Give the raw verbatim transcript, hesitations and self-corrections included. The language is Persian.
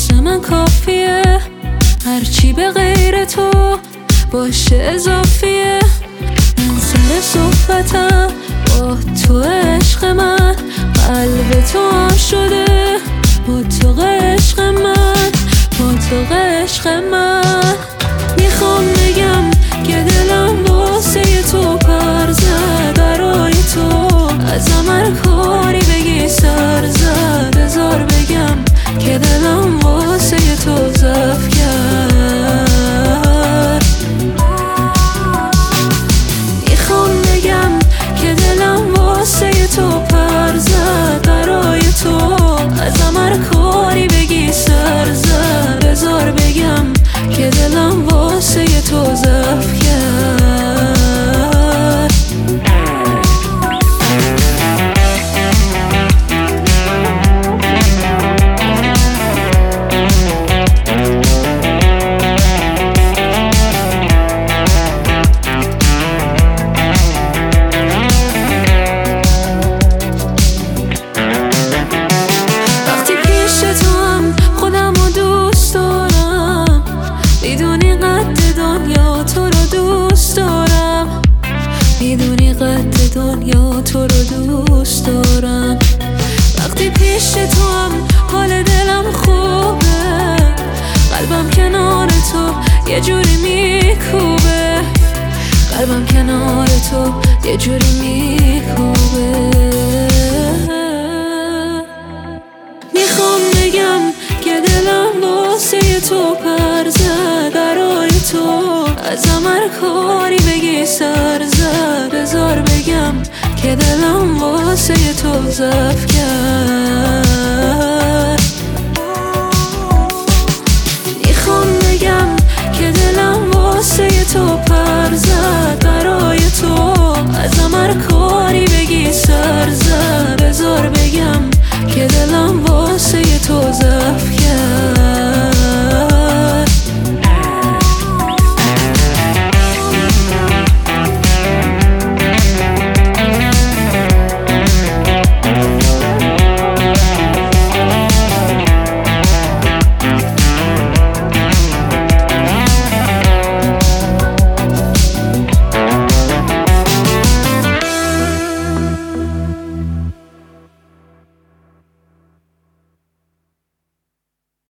واسه من کافیه، هرچی به غیر تو باشه اضافیه. من سر صحبتم با تو عشق من، قلب تو آن شده با تو عشق من، با تو عشق من. میخوام بگم که دلم واسه تو پر زد، برای تو ازم هر کاری بگی سر زد. بذار بگم که دلم واسه تو ضعف کرد. میخوام بگم که دلم واسه تو پر زد، برای تو ازم هر کاری بگی سر زد. بذار بگم که دلم واسه تو ضعف کرد. وقتی پیش تو هم خودم رو دوست دارم، میدونی قد دنیا تو رو دوست دارم، میدونی قد دنیا تو رو دوست دارم. وقتی پیش تو هم حال دلم خوبه، قلبم کنار تو یه جوری میکوبه، قلبم کنار تو یه جوری میکوبه. میخوام بگم که دلم واسه تو پر زد، برای تو ازم هر کاری بگی سر زد. بذار بگم که دلم واسه تو ضعف کرد. میخوام بگم که دلم واسه تو پر زد، برای تو ازم هر